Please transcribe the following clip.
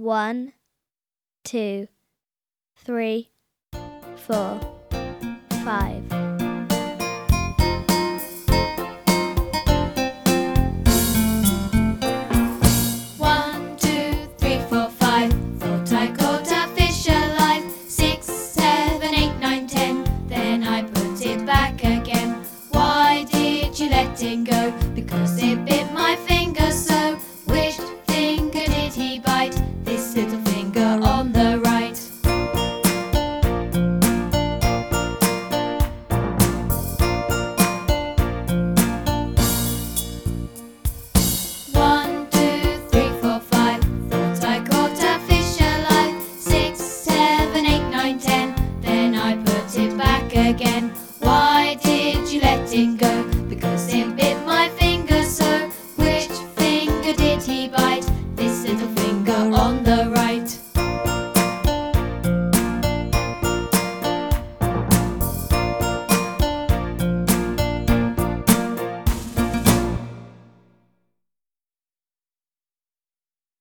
1, 2, 3, 4, 5. One, two, three, four, five. Thought I caught a fish alive. 6, 7, 8, 9, 10. Then I put it back again. Why did you let it go? Because it bit my finger so. Which finger did he bite? This little finger on the right. One, two, three, four, five. Thought I caught a fish alive. 6, 7, 8, 9, 10. Then I put it back again. Why did you let it go? Because it bit my finger so. Which finger did he bite? This little finger on the right.